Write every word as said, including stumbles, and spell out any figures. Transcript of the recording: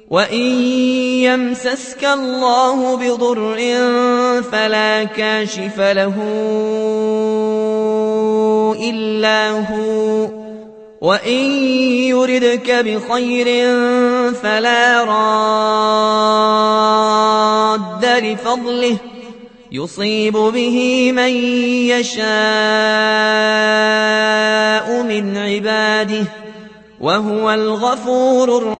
وإن يمسسك الله بضر فلا كاشف له إلا هو، وإن يردك بخير فلا راد لفضله يصيب به من يشاء من عباده وهو الغفور الرحيم.